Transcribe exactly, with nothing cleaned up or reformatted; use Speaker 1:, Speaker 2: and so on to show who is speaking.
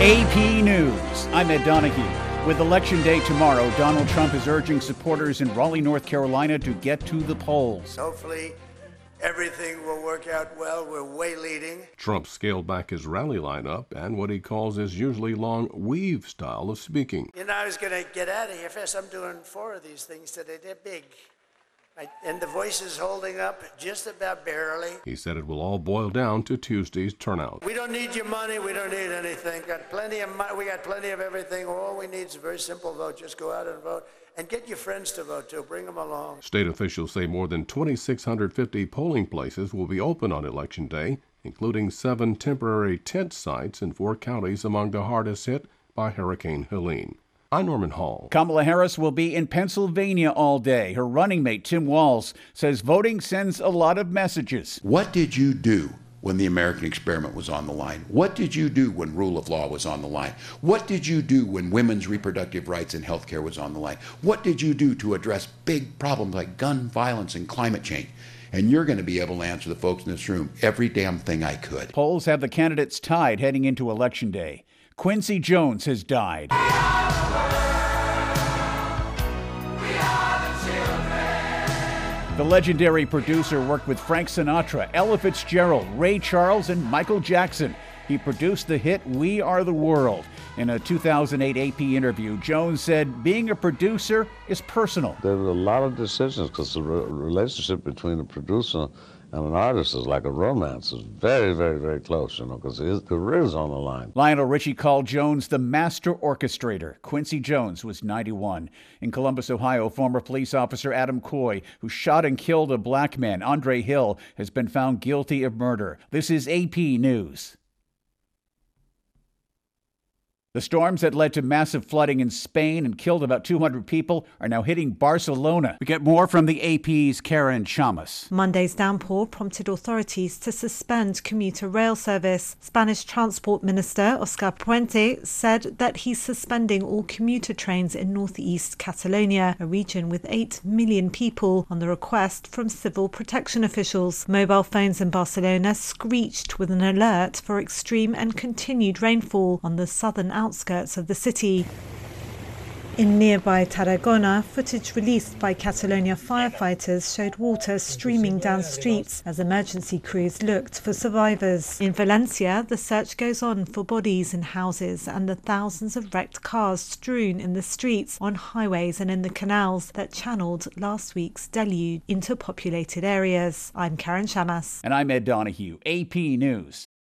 Speaker 1: A P News. I'm Ed Donahue. With Election Day tomorrow, Donald Trump is urging supporters in Raleigh, North Carolina to get to the polls.
Speaker 2: Hopefully, everything will work out well. We're way leading.
Speaker 3: Trump scaled back his rally lineup and what he calls his usually long weave style of speaking.
Speaker 2: You know, I was going to get out of here fast. I'm doing four of these things today. They're big. I, and the voice is holding up just about barely.
Speaker 3: He said it will all boil down to Tuesday's turnout.
Speaker 2: We don't need your money. We don't need anything. Got plenty of money. We got plenty of everything. All we need is a very simple vote. Just go out and vote. And get your friends to vote, too. Bring them along.
Speaker 3: State officials say more than two thousand six hundred fifty polling places will be open on Election Day, including seven temporary tent sites in four counties among the hardest hit by Hurricane Helene. I'm Norman Hall.
Speaker 1: Kamala Harris will be in Pennsylvania all day. Her running mate, Tim Walz, says voting sends a lot of messages.
Speaker 4: What did you do when the American experiment was on the line? What did you do when rule of law was on the line? What did you do when women's reproductive rights and health care was on the line? What did you do to address big problems like gun violence and climate change? And you're going to be able to answer the folks in this room every damn thing I could. Polls have the candidates tied heading into Election Day. Quincy Jones has died. The legendary producer worked with Frank Sinatra, Ella Fitzgerald, Ray Charles, and Michael Jackson. He produced the hit We Are the World. In a two thousand eight A P interview, Jones said being a producer is personal.
Speaker 5: There were a lot of decisions because the re- relationship between a producer and an artist is like a romance. It's very, very, very close, you know, because his career is on the line.
Speaker 1: Lionel Richie called Jones the master orchestrator. Quincy Jones was ninety-one. In Columbus, Ohio, former police officer Adam Coy, who shot and killed a black man, Andre Hill, has been found guilty of murder. This is A P News. The storms that led to massive flooding in Spain and killed about two hundred people are now hitting Barcelona. We get more from the A P's Karen Chamas.
Speaker 6: Monday's downpour prompted authorities to suspend commuter rail service. Spanish Transport Minister Oscar Puente said that he's suspending all commuter trains in northeast Catalonia, a region with eight million people, on the request from civil protection officials. Mobile phones in Barcelona screeched with an alert for extreme and continued rainfall on the southern outskirts of the city. In nearby Tarragona, footage released by Catalonia firefighters showed water streaming down streets as emergency crews looked for survivors. In Valencia, the search goes on for bodies in houses and the thousands of wrecked cars strewn in the streets, on highways and in the canals that channeled last week's deluge into populated areas. I'm Karen Chamas.
Speaker 1: And I'm Ed Donahue, A P News.